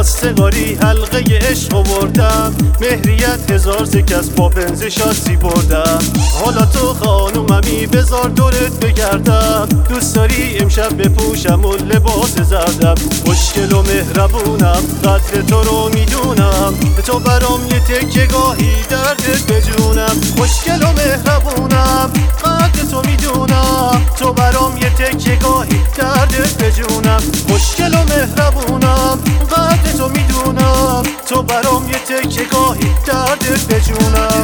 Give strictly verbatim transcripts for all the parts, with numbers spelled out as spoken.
خواستگاری حلقه عشق آوردم، مهریت هزار سکه از پاپنز شاسی بردم. حالا تو خانوممی بذار دورت بگردم، دوست داری امشب بپوشم و لباس زردم. خوشگل و مهربونم قدر تو رو میدونم، تو برام یه تکه گاهی دردت بجونم. خوشگل و مهربونم قدر تو میدونم، تو برام یه تکه گاهی دردت بجونم. خوشگل و مهربونم قدر تو میدونم، تو برام یه تکه گاهی دردت بجونم.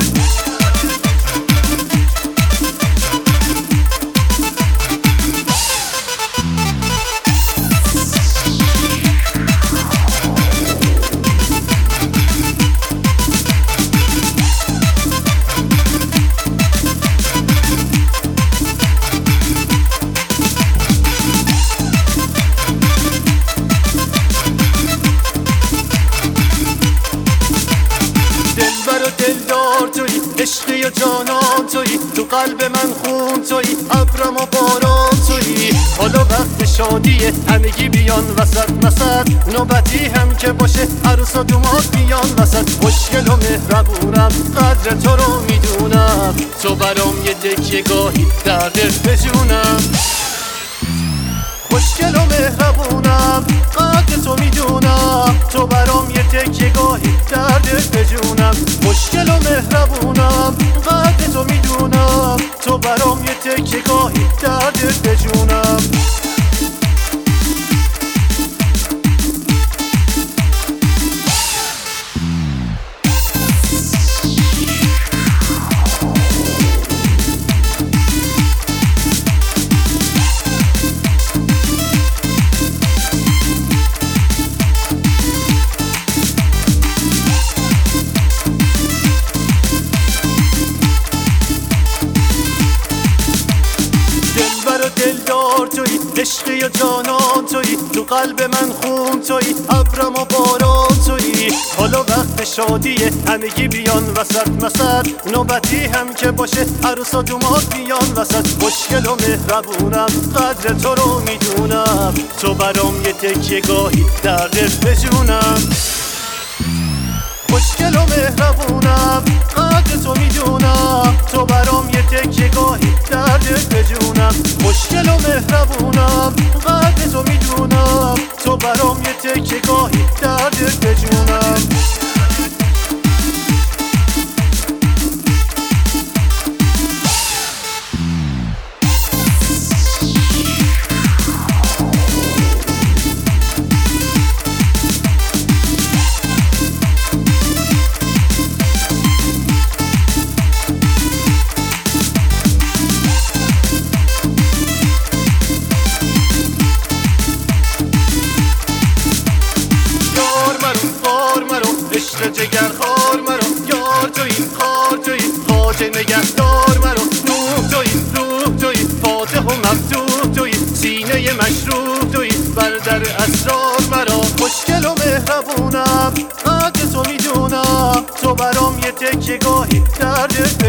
عشقی و جانان تویی، تو قلب من خون تویی، ابرم و باران تویی. حالا وقت شادیه همگی بیان وسط وسط، نوبتی هم که باشه عروس و دوماد بیان وسط. خوشگل و مهربونم قدر تو رو میدونم، تو برام یه تکیه گاهی دردت بجونم. خوشگل و مهربونم قدر تو میدونم، تو برام یه تکیه گاهی دردت بجونم. خوشگل و مهربونم قدر تو میدونم، تو برام یه تکیه گاهی دردت بجونم. عشقی و جانان تویی، تو قلب من خون تویی، ابرم و باران تویی. حالا وقت شادیه همگی بیان وسط وسط، نوبتی هم که باشه عروس و دوماد بیان وسط. خوشگل و مهربونم قدر تو رو میدونم، تو برام یه تکیه گاهی دردت بجونم. خوشگل و مهربونم قدر تو میدونم، تو برام یه تکیه گاهی دردت بجونم. خوشگل و مهربونم قدر تو میدونم، تو برام یه تکیه گاهی دردت بجونم. عشق جگر خار مرا، یار تویی خار تویی، خواجه نگهدار مرا. روح تویی روح تویی، فاتح و مفتوح تویی، سینه مشروح تویی، بر در اسرار مرا. خوشگل و مهربونم قدر تو میدونم، تو برام یه تکیه گاهی دردت